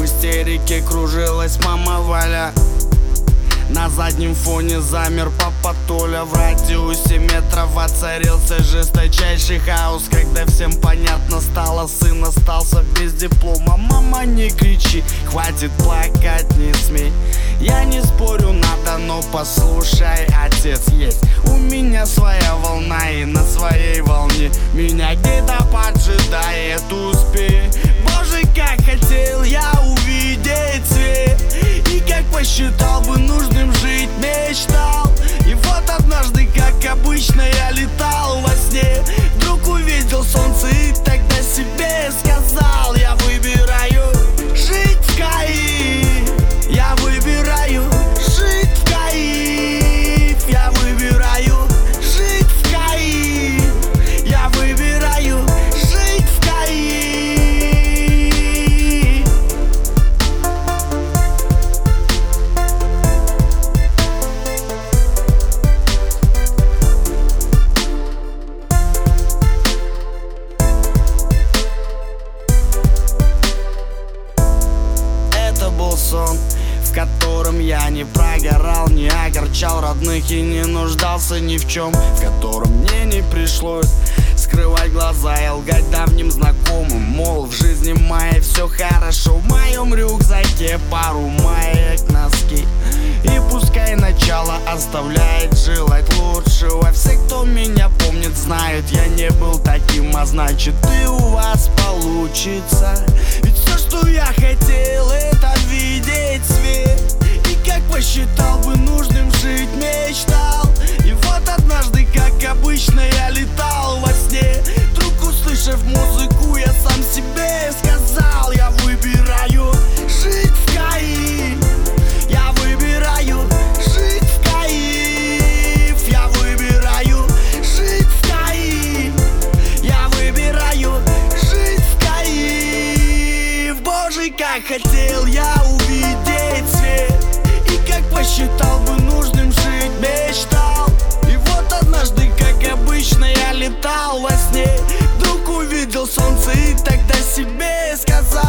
в истерике кружилась мама Валя. На заднем фоне замер папа Толя. В радиусе метров воцарился жесточайший хаос, когда всем понятно стало: сын остался без диплома. Мама, не кричи, хватит плакать, не смей. Я не спорю, надо, но послушай, отец есть. У меня своя волна, и на своей волне меня где-то поджидает успех. Боже, как хотел я увидеть свет, и как посчитал бы нужным жить, мечтал. И вот однажды, как обычно, я летал во сне, вдруг увидел солнце и тогда себе сказал: я выбираю жить в кайф, я выбираю жить в кайф, я выбираю жить в кайф, я выбираю жить в кайф. Это был сон, в котором я не прогорал, не огорчал родных и не нуждался ни в чем, в котором мне не пришлось скрывать глаза и лгать давним знакомым, мол, в жизни моей все хорошо. В моем рюкзаке пару маек, носки, и пускай начало оставляет желать лучшего. Все, кто меня помнит, знают, я не был таким, а значит и у вас получится. Ведь все, что я хотел, это видеть свет, и как посчитал бы нужным жить, мечтал. И вот однажды, как обычно, я летал во сне, вдруг услышав музыку, я сам себе сказал: я выбираю жить в кайф, я выбираю жить в кайф, я выбираю жить в кайф, я выбираю жить в кайф. Боже, как хотел я увидеть свет, и как посчитал бы нужным жить, мечтал. И вот однажды, как обычно, я летал во сне, вдруг увидел солнце и тогда себе сказал: